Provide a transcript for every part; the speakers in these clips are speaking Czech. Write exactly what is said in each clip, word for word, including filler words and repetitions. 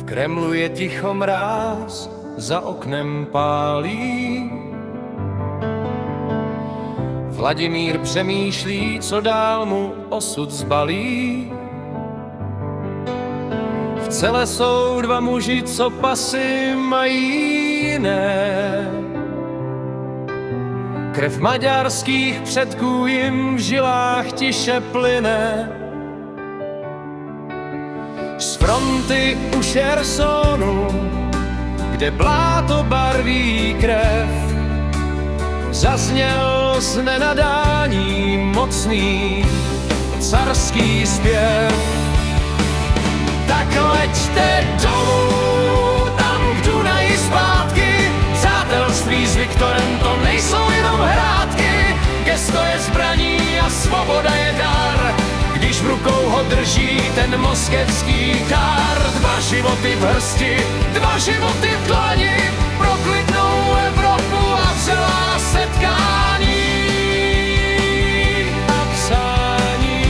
Kremlu je ticho, mráz za oknem pálí. Vladimír přemýšlí, co dál mu osud zbalí. V celé jsou dva muži, co pasy mají jiné. Krev maďarských předků jim v žilách tiše plyne. Z fronty u Chersonu, kde bláto barví krev, zazněl z nenadání mocný carský zpěv. Tak leďte dolů, tam k Dunaji zpátky, přátelství s Viktorem to nejsou jenom hrátky. Gesto je zbraní a svoboda je dar, když v rukou ho drží ten moskevský kár. Dva životy v hrsti, dva životy v dlani, pro klidnou Evropu a celá setkání a psání.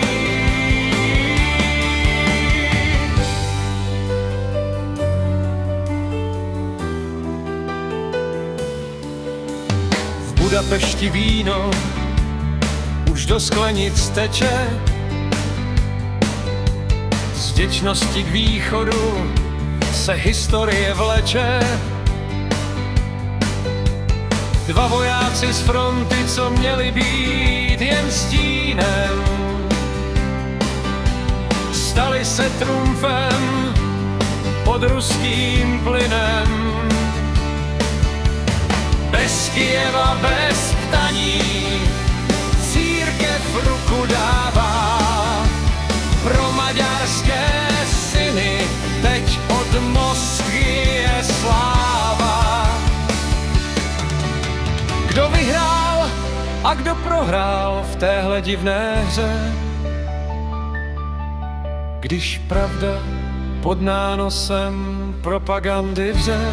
V Budapešti víno už do sklenic teče, z vděčnosti k východu se historie vleče. Dva vojáci z fronty, co měli být jen stínem, stali se trumfem pod ruským plynem. Bez Kyjeva, bez ptaní, církev ruku dává. Pro maďarské syny teď od Moskvy je sláva. Kdo vyhrál a kdo prohrál v téhle divné hře, když pravda pod nánosem propagandy vře?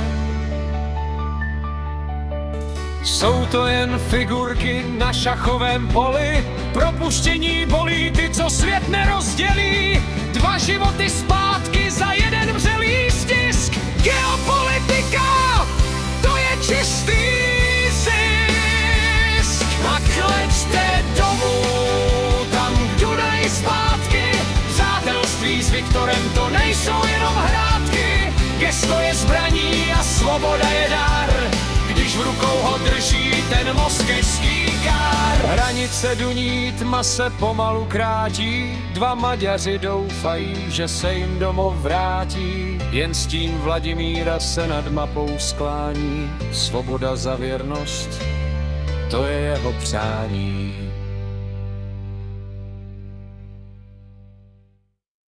Jsou to jen figurky na šachovém poli, propuštění bolí ty, co svět nerozdělí. Dva životy zpátky za jeden vřelý stisk. Geopolitika, to je čistý zisk. A kleďte domů, tam k Dunaji zpátky, přátelství s Viktorem to nejsou jenom hrátky. Gesto je zbraní a svoboda je dar, když v rukou ho drží ten moskevský kár. Hranice duní, tma se pomalu krátí, dva Maďaři doufají, že se jim domov vrátí. Jen s tím Vladimíra se nad mapou sklání, svoboda za věrnost, to je jeho přání.